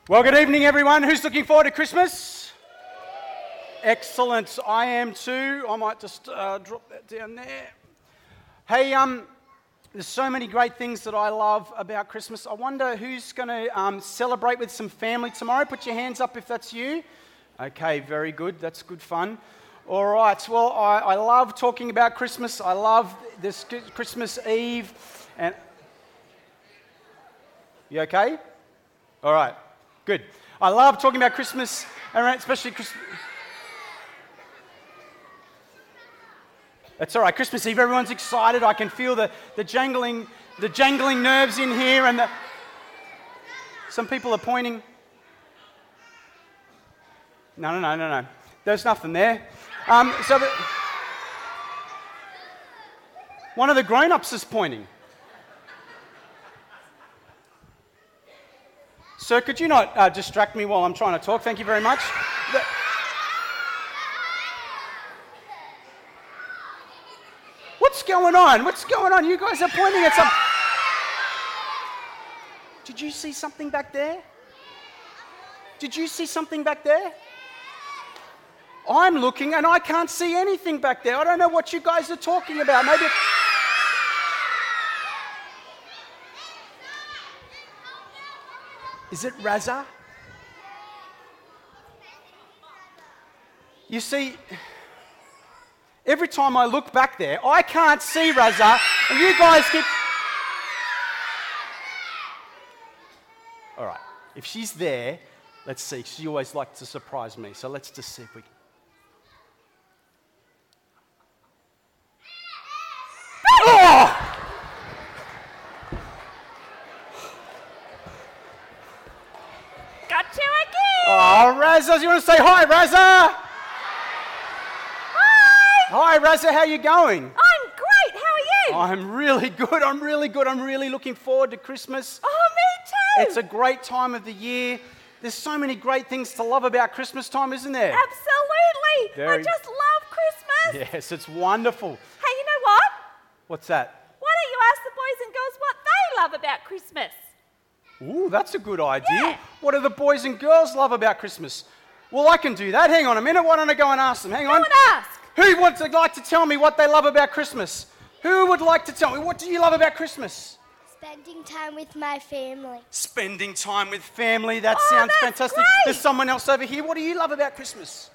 Well, good evening, everyone. Who's looking forward to Christmas? Excellent. I am too. I might just drop that down there. Hey, there's so many great things that I love about Christmas. I wonder who's going to celebrate with some family tomorrow. Put your hands up if that's you. Okay, very good. That's good fun. All right. Well, I love talking about Christmas. I love this Christmas Eve. And you okay? All right. Good. I love talking about Christmas, especially Christmas. That's all right. Christmas Eve, everyone's excited. I can feel the jangling nerves in here, and some people are pointing. No. There's nothing there. One of the grown-ups is pointing. Sir, could you not distract me while I'm trying to talk? Thank you very much. What's going on? What's going on? You guys are pointing at something. Did you see something back there? Did you see something back there? I'm looking and I can't see anything back there. I don't know what you guys are talking about. Maybe... Is it Raza? You see, every time I look back there, I can't see Raza, and you guys keep... All right, if she's there, let's see. She always likes to surprise me, so let's just see if we can... Oh! Got you again! Oh, Raza, you want to say hi, Raza? Hi! Hi, Raza, how you going? I'm great, how are you? I'm really good. I'm really looking forward to Christmas. Oh, me too! It's a great time of the year. There's so many great things to love about Christmas time, isn't there? Absolutely! I just love Christmas! Yes, it's wonderful. Hey, you know what? What's that? Why don't you ask the boys and girls what they love about Christmas? Ooh, that's a good idea. Yeah. What do the boys and girls love about Christmas? Well, I can do that. Hang on a minute. Why don't I go and ask them? Hang on. Go and ask. Who would like to tell me what they love about Christmas? Who would like to tell me? What do you love about Christmas? Spending time with my family. Spending time with family. That Oh, sounds that's fantastic. great. There's someone else over here. What do you love about Christmas?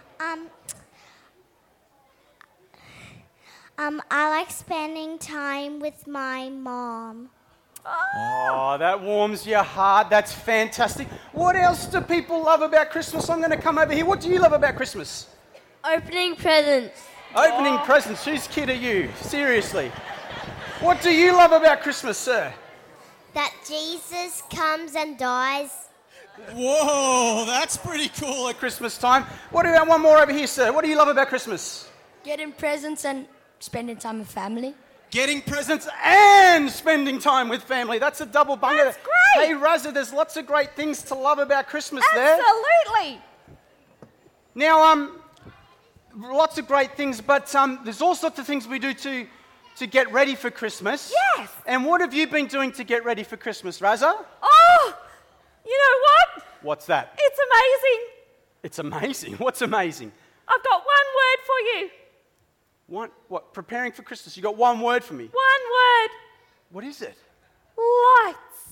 I like spending time with my mom. Oh, that warms your heart. That's fantastic. What else do people love about Christmas? I'm going to come over here. What do you love about Christmas? Opening presents. Opening presents. Whose kid are you? Seriously. What do you love about Christmas, sir? That Jesus comes and dies. Whoa, that's pretty cool at Christmas time. What about one more over here, sir? What do you love about Christmas? Getting presents and spending time with family. Getting presents and spending time with family. That's a double bunger. That's great. Hey, Raza, there's lots of great things to love about Christmas there. Absolutely! Now, lots of great things, but there's all sorts of things we do to get ready for Christmas. Yes! And what have you been doing to get ready for Christmas, Raza? Oh! You know what? What's that? It's amazing! It's amazing. What's amazing? I've got one word for you. What? Preparing for Christmas. You got one word for me. One word. What is it? Lights.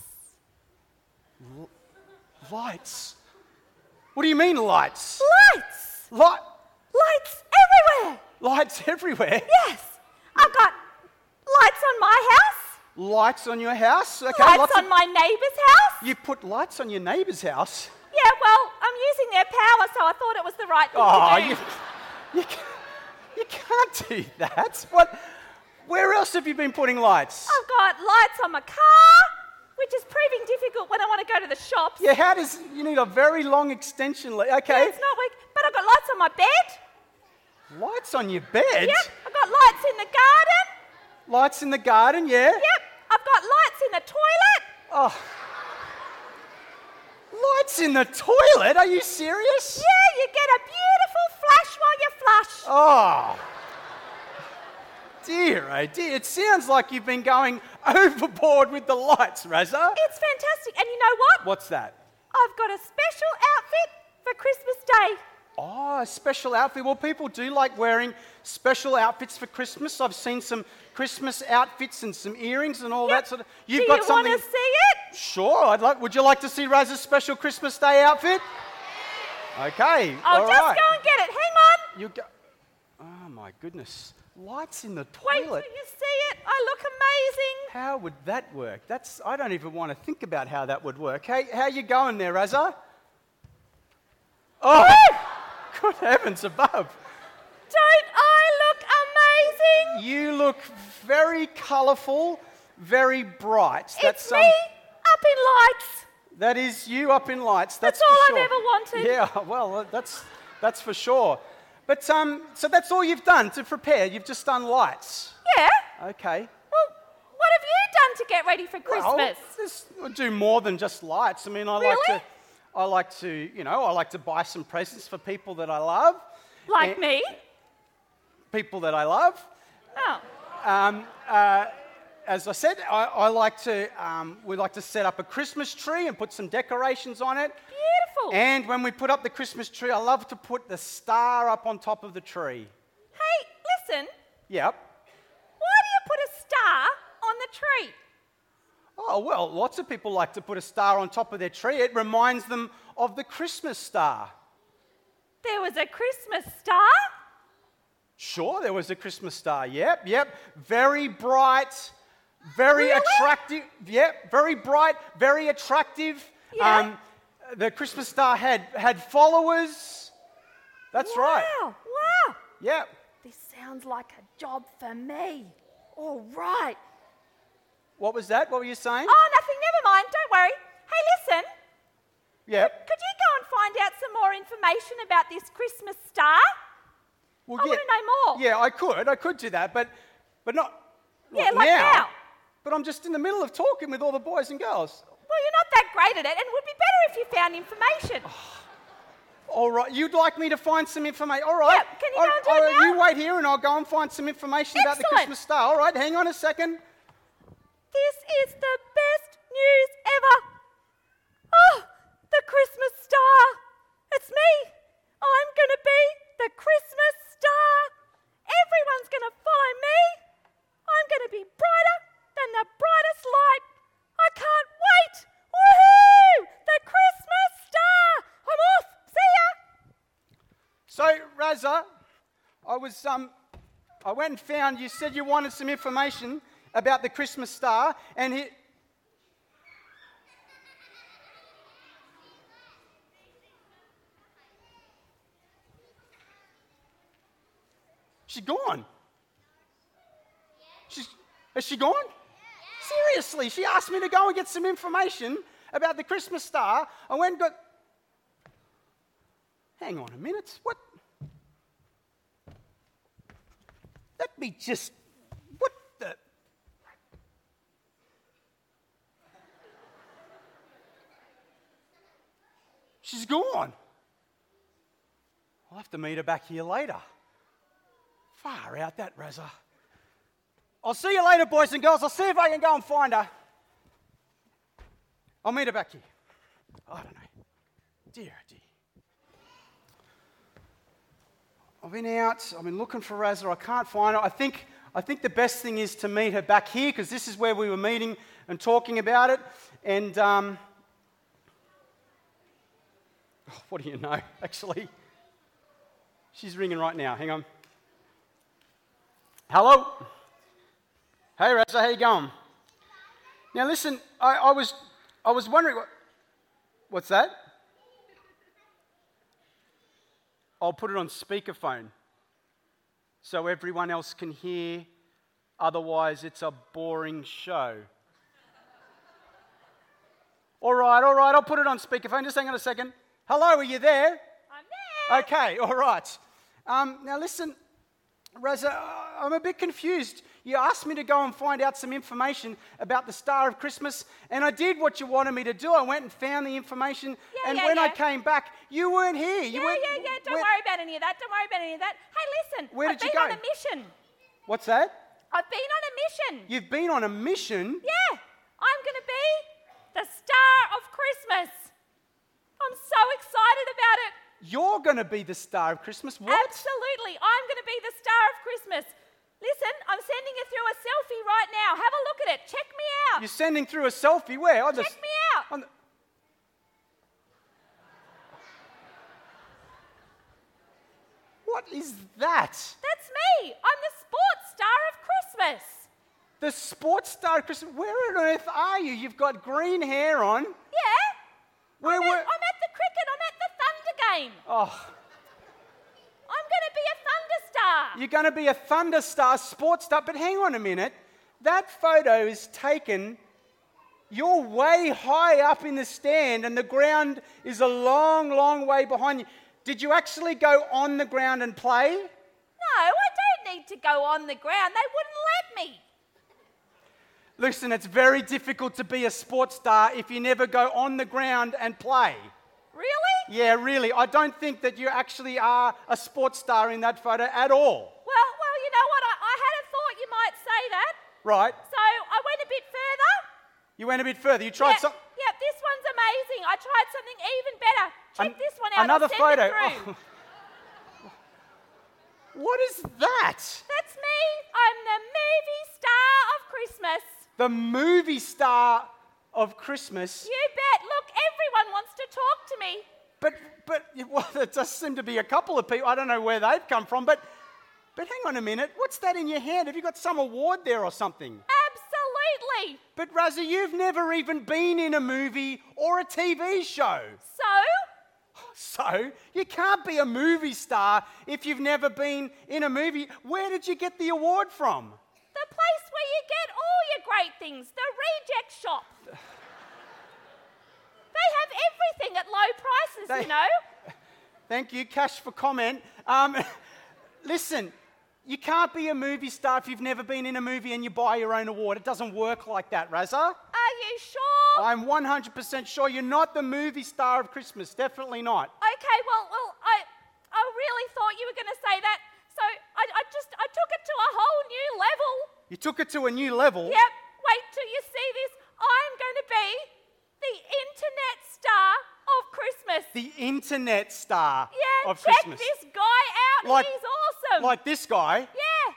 Lights. What do you mean lights? Lights. Lights Everywhere. Lights everywhere. Yes. I've got lights on my house. Lights on your house. Okay. Lights on my neighbour's house. You put lights on your neighbour's house. Yeah, well, I'm using their power, so I thought it was the right thing to do. You can't do that. What? Where else have you been putting lights? I've got lights on my car, which is proving difficult when I want to go to the shops. Yeah, you need a very long extension. Okay. Yeah, it's not working. But I've got lights on my bed. Lights on your bed? Yep. I've got lights in the garden. Lights in the garden, yeah? Yep. I've got lights in the toilet. Oh. Lights in the toilet? Are you serious? Yeah, you get a beautiful flash while you flush. Oh. Dear, oh dear. It sounds like you've been going overboard with the lights, Raza. It's fantastic. And you know what? What's that? I've got a special outfit for Christmas Day. Oh, a special outfit. Well, people do like wearing special outfits for Christmas. I've seen some Christmas outfits and some earrings and all that sort of. Do you want to see it? Sure, Would you like to see Raz's special Christmas Day outfit? Okay. I'll all just right. go and get it. Hang on. You go. Oh my goodness! Lights in the Wait toilet. till you see it. I look amazing. How would that work? I don't even want to think about how that would work. Hey, how you going there, Razza? Oh, good heavens above! Don't I look amazing? You look very colourful, very bright. It's me up in lights. That is you up in lights. That's for all sure. I've ever wanted. Yeah, well, that's for sure. But so that's all you've done to prepare. You've just done lights. Yeah. Okay. Well, what have you done to get ready for Christmas? Well, I do more than just lights. I mean, I like to buy some presents for people that I love. Like me? People that I love. Oh. As I said, we like to set up a Christmas tree and put some decorations on it. Beautiful. And when we put up the Christmas tree, I love to put the star up on top of the tree. Hey, listen. Yep. Why do you put a star on the tree? Oh, well, lots of people like to put a star on top of their tree. It reminds them of the Christmas star. There was a Christmas star? Sure, there was a Christmas star. Yep. Very bright, very attractive. Yep, very bright, very attractive. Yeah. The Christmas star had followers. That's right. Wow. Yep. This sounds like a job for me. All right. What was that? What were you saying? Oh, nothing. Never mind. Don't worry. Hey, listen. Yep. Could you go and find out some more information about this Christmas star? Well, I want to know more. Yeah, I could do that, but not. Yeah, like now. But I'm just in the middle of talking with all the boys and girls. Well, you're not that great at it, and it would be better if you found information. All right, you'd like me to find some information. All right. Yep, can you go and do it now? You wait here and I'll go and find some information about the Christmas star. All right, hang on a second. This is the best news ever. Oh, the Christmas star. It's me. I'm going to be the Christmas star. Everyone's going to follow me. I'm going to be brighter than the brightest light. I can't wait. Woohoo! The Christmas star. I'm off. See ya. So, Razza, I went and found, you said you wanted some information about the Christmas star, and she's gone. Has she gone? Seriously, she asked me to go and get some information about the Christmas star. I went and got... Hang on a minute. What? Let me just... What the... She's gone. I'll have to meet her back here later. Far out, that Razza. I'll see you later, boys and girls. I'll see if I can go and find her. I'll meet her back here. I don't know. Dear. I've been out. I've been looking for Razza. I can't find her. I think the best thing is to meet her back here because this is where we were meeting and talking about it. And what do you know? Actually, she's ringing right now. Hang on. Hello. Hey, Razza, how you going? Now, listen. I was wondering what's that? I'll put it on speakerphone so everyone else can hear. Otherwise, it's a boring show. All right. I'll put it on speakerphone. Just hang on a second. Hello, are you there? I'm there. Okay, all right. Now, listen, Razza, I'm a bit confused. You asked me to go and find out some information about the Star of Christmas, and I did what you wanted me to do. I went and found the information, and when I came back, you weren't here. Don't worry about any of that. Hey, listen. Where did you go? I've been on a mission. What's that? I've been on a mission. You've been on a mission? Yeah. I'm going to be the Star of Christmas. You're going to be the star of Christmas. What? Absolutely. I'm going to be the star of Christmas. Listen, I'm sending you through a selfie right now. Have a look at it. Check me out. You're sending through a selfie? Where? Check me out. What is that? That's me. I'm the sports star of Christmas. The sports star of Christmas. Where on earth are you? You've got green hair on. Yeah. Where I'm were... at the cricket. I'm at the Thunder game. Oh, I'm going to be a Thunder star. you're going to be a Thunder star, sports star. But hang on a minute. That photo is taken... You're way high up in the stand and the ground is a long, long way behind you. Did you actually go on the ground and play? No, I don't need to go on the ground. They wouldn't let me. Listen, it's very difficult to be a sports star if you never go on the ground and play. Really? Yeah, really. I don't think that you actually are a sports star in that photo at all. Well, you know what? I had a thought you might say that. Right. So I went a bit further. You went a bit further. You tried some... Yeah, this one's amazing. I tried something even better. Check this one out. Another I'll send photo. it through. Oh. What is that? That's me. I'm the movie star of Christmas. The movie star of Christmas. You bet. Look, everyone wants to talk to me. But well, there does seem to be a couple of people. I don't know where they've come from, but hang on a minute. What's that in your hand? Have you got some award there or something? Absolutely. But Razza, you've never even been in a movie or a TV show. So, you can't be a movie star if you've never been in a movie. Where did you get the award from? The place where you get all your great things, the Reject Shop. They have everything at low prices, you know. Thank you, Cash, for comment. Listen, you can't be a movie star if you've never been in a movie and you buy your own award. It doesn't work like that, Razza. Are you sure? I'm 100% sure you're not the movie star of Christmas. Definitely not. Okay, well, I really thought you were going to say that, so I took it to a whole new level. You took it to a new level? Yep. Wait till you see this. I'm going to be the internet star of Christmas. The internet star of check Christmas. this guy out. He's awesome. Like this guy? Yeah.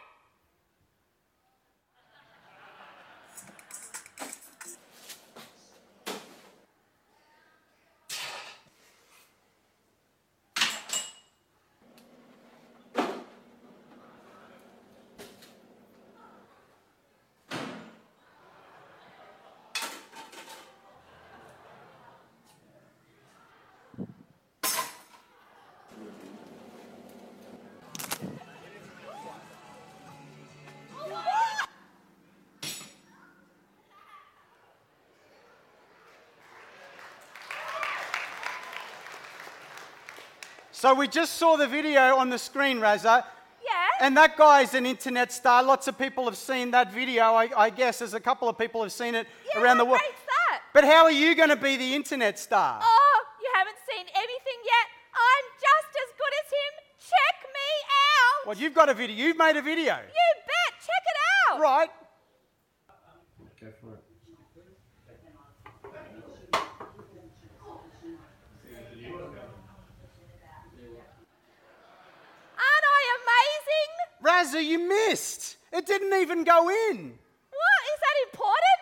So we just saw the video on the screen, Razza. Yeah. And that guy's an internet star. Lots of people have seen that video, I guess. There's a couple of people have seen it around the world. How great's that? But how are you going to be the internet star? Oh, you haven't seen anything yet. I'm just as good as him. Check me out. Well, you've got a video. You've made a video. You bet. Check it out. Right. Go for it. Aren't I amazing? Razza, you missed. It didn't even go in. What? Is that important?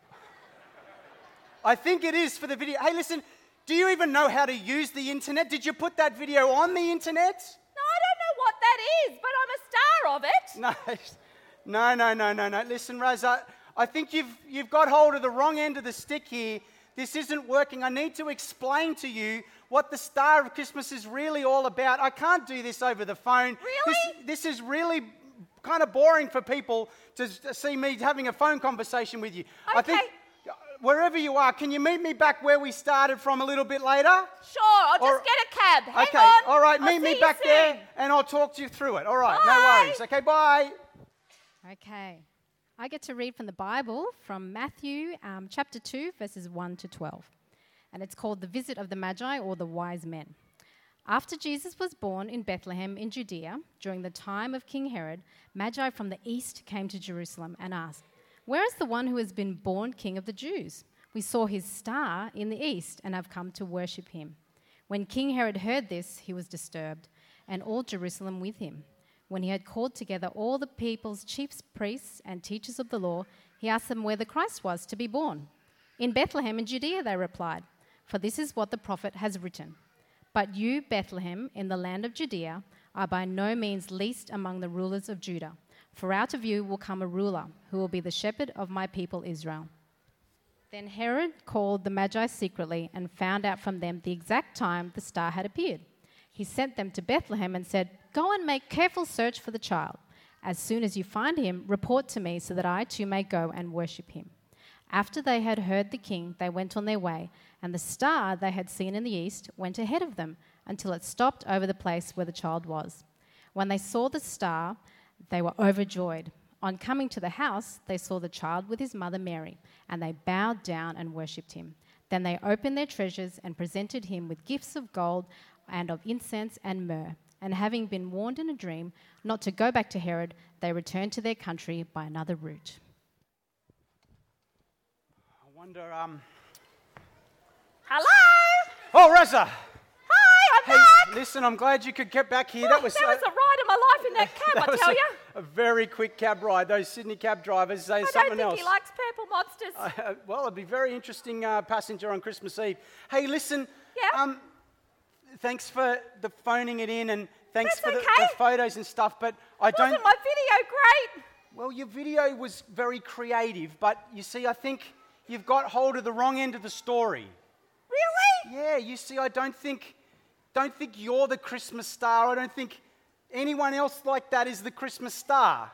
I think it is for the video. Hey, listen, do you even know how to use the internet? Did you put that video on the internet? No, I don't know what that is, but I'm a star of it. No. Listen, Razza, I think you've got hold of the wrong end of the stick here. This isn't working. I need to explain to you what the Star of Christmas is really all about. I can't do this over the phone. Really? This is really kind of boring for people to see me having a phone conversation with you. I think wherever you are, can you meet me back where we started from a little bit later? Sure, I'll just get a cab. Hang Okay, on. all right, I'll meet see me you back soon. there and I'll talk you through it. All right, no Bye. worries. Okay, bye. Okay. I get to read from the Bible from Matthew chapter 2, verses 1 to 12. And it's called The Visit of the Magi, or the Wise Men. After Jesus was born in Bethlehem in Judea, during the time of King Herod, Magi from the east came to Jerusalem and asked, "Where is the one who has been born King of the Jews? We saw his star in the east and have come to worship him." When King Herod heard this, he was disturbed, and all Jerusalem with him. When he had called together all the people's chief priests and teachers of the law, he asked them where the Christ was to be born. In Bethlehem in Judea, they replied, for this is what the prophet has written. But you, Bethlehem, in the land of Judea, are by no means least among the rulers of Judah, for out of you will come a ruler who will be the shepherd of my people Israel. Then Herod called the Magi secretly and found out from them the exact time the star had appeared. He sent them to Bethlehem and said, go and make careful search for the child. As soon as you find him, report to me so that I too may go and worship him. After they had heard the king, they went on their way, and the star they had seen in the east went ahead of them until it stopped over the place where the child was. When they saw the star, they were overjoyed. On coming to the house, they saw the child with his mother Mary, and they bowed down and worshipped him. Then they opened their treasures and presented him with gifts of gold and of incense and myrrh. And having been warned in a dream not to go back to Herod, they returned to their country by another route. I wonder, Hello? Oh, Reza! Hi, I'm Hey, back. listen, I'm glad you could get back here. That was a ride of my life in that cab, that I was tell you. a very quick cab ride. Those Sydney cab drivers say I don't something think else. he likes purple monsters. Well, it'd be a very interesting passenger on Christmas Eve. Hey, listen. Yeah? Thanks for the phoning it in, and thanks That's for the okay. photos and stuff. But I don't. Wasn't my video great? Well, your video was very creative, but you see, I think you've got hold of the wrong end of the story. Really? Yeah, you see, I don't think you're the Christmas star. I don't think anyone else like that is the Christmas star.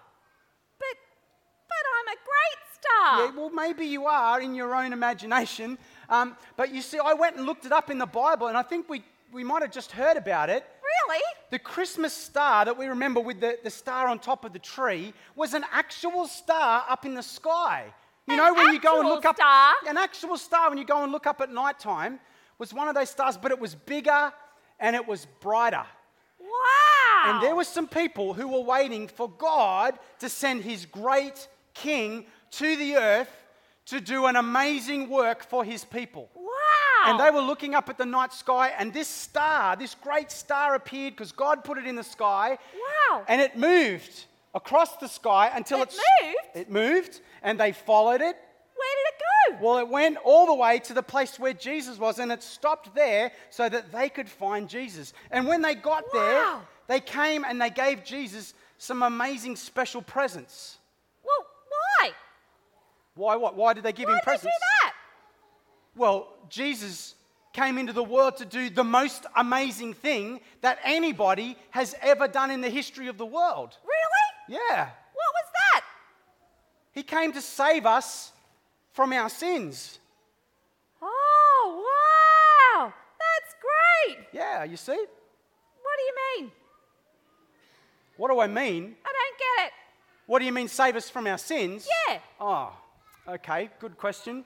But I'm a great star. Yeah, well, maybe you are in your own imagination. But you see, I went and looked it up in the Bible, and I think we might have just heard about it. Really? The Christmas star that we remember with the star on top of the tree was an actual star up in the sky. You know, when you go and look up an actual star, when you go and look up at night time, was one of those stars, but it was bigger and it was brighter. Wow. And there were some people who were waiting for God to send his great king to the earth to do an amazing work for his people. Wow. And they were looking up at the night sky, and this star, this great star appeared because God put it in the sky. Wow. And it moved across the sky until It moved, and they followed it. Where did it go? Well, it went all the way to the place where Jesus was, and it stopped there so that they could find Jesus. And when they got there, Wow. they came and they gave Jesus some amazing special presents. Well, why? Why what? Why did they give him Why did they presents? do that? Well, Jesus came into the world to do the most amazing thing that anybody has ever done in the history of the world. Really? Yeah. What was that? He came to save us from our sins. Oh, wow. That's great. Yeah, you see? What do you mean? What do I mean? I don't get it. What do you mean, save us from our sins? Yeah. Oh, okay, good question.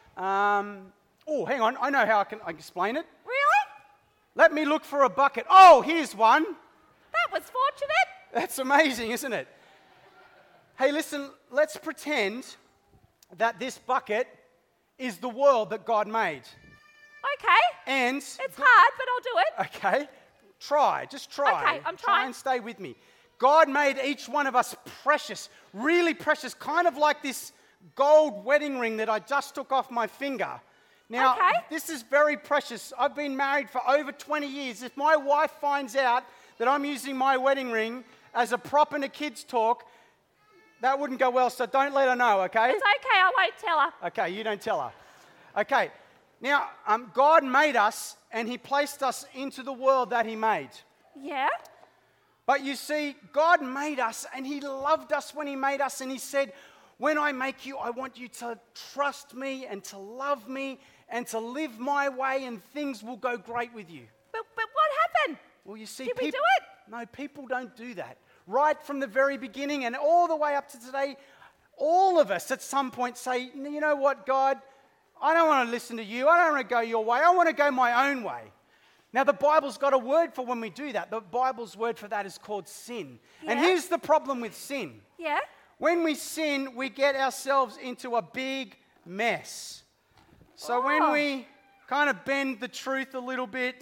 Oh, hang on, I know how I can explain it. Really? Let me look for a bucket. Oh, here's one. That was fortunate. That's amazing, isn't it? Hey, listen, let's pretend that this bucket is the world that God made. Okay. And It's hard, but I'll do it. okay, just try. Okay, I'm Try trying. and stay with me. God made each one of us precious, really precious, kind of like this gold wedding ring that I just took off my finger. Now, Okay. this is very precious. I've been married for over 20 years. If my wife finds out that I'm using my wedding ring as a prop in a kid's talk, that wouldn't go well, so don't let her know, okay? It's okay, I won't tell her. Okay, you don't tell her. Okay, now, God made us and he placed us into the world that he made. Yeah? But you see, God made us and he loved us when he made us, and he said, when I make you, I want you to trust me and to love me and to live my way, and things will go great with you. But what happened? Well, you see, Did we do it? No, people don't do that. Right from the very beginning and all the way up to today, all of us at some point say, you know what, God, I don't want to listen to you. I don't want to go your way. I want to go my own way. Now, the Bible's got a word for when we do that. The Bible's word for that is called sin. And Yeah. here's the problem with sin. Yeah? When we sin, we get ourselves into a big mess. So when Oh. we kind of bend the truth a little bit,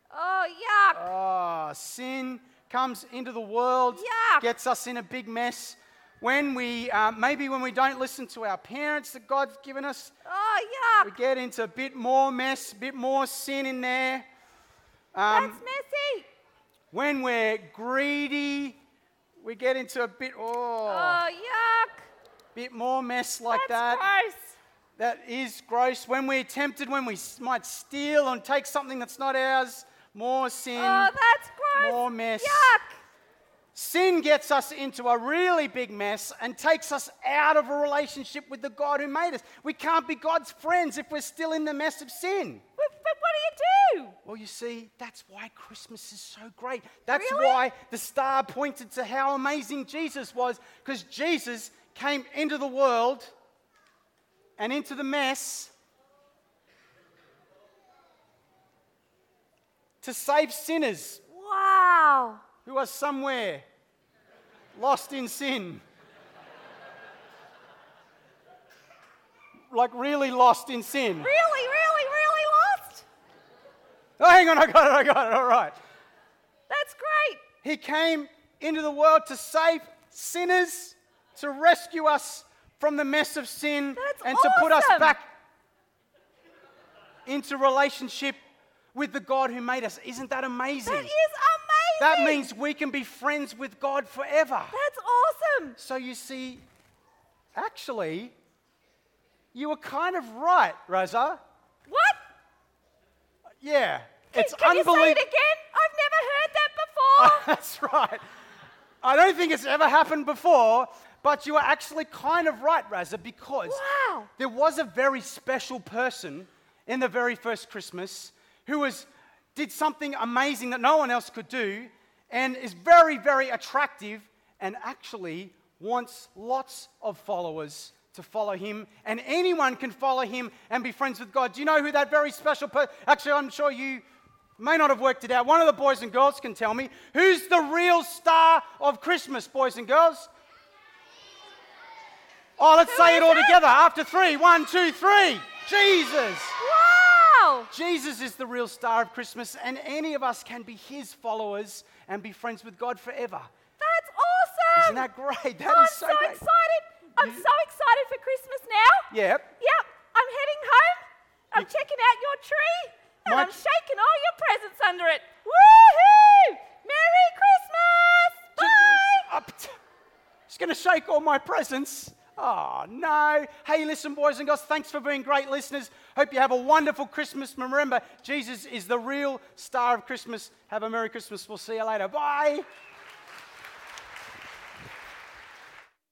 Oh, yuck. Oh, sin comes into the world, Yuck. gets us in a big mess. When we, maybe when we don't listen to our parents that God's given us, Oh, we yuck. get into a bit more mess, a bit more sin in there. That's messy. When we're greedy, we get into a bit, Oh, yuck. bit more mess like That's that. gross. That is gross. When we're tempted, when we might steal and take something that's not ours, more sin, Oh, that's gross. more mess. Yuck. Sin gets us into a really big mess and takes us out of a relationship with the God who made us. We can't be God's friends if we're still in the mess of sin. But what do you do? Well, you see, that's why Christmas is so great. That's Really? why the star pointed to how amazing Jesus was, because Jesus came into the world and into the mess to save sinners Wow. who are somewhere lost in sin. Like really lost in sin. Really lost? Oh, hang on, I got it, all right. That's great. He came into the world to save sinners, to rescue us from the mess of sin, That's and to put us awesome. back into relationship with the God who made us. Isn't that amazing? That is amazing. That means we can be friends with God forever. That's awesome. So you see, actually, you were kind of right, Rosa. What? Yeah. It's Can you say unbelievable. it again? I've never heard that before. That's right. I don't think it's ever happened before, but you are actually kind of right, Raza, because Wow. there was a very special person in the very first Christmas who did something amazing that no one else could do and is very, very attractive and actually wants lots of followers to follow him, and anyone can follow him and be friends with God. Do you know who that very special person? Actually, I'm sure you may not have worked it out. One of the boys and girls can tell me. Who's the real star of Christmas, boys and girls? Oh, let's say it all together. After 3. 1, 2, 3. Jesus. Wow. Jesus is the real star of Christmas, and any of us can be his followers and be friends with God forever. That's awesome. Isn't that great? That I'm is so so great. excited. I'm so excited for Christmas now. Yep. Yep. I'm heading home. I'm checking out your tree. And My- I'm shaking all your presents under it. Woohoo! Merry Christmas! Bye! Just going to shake all my presents. Oh, no. Hey, listen, boys and girls, thanks for being great listeners. Hope you have a wonderful Christmas. Remember, Jesus is the real star of Christmas. Have a Merry Christmas. We'll see you later. Bye.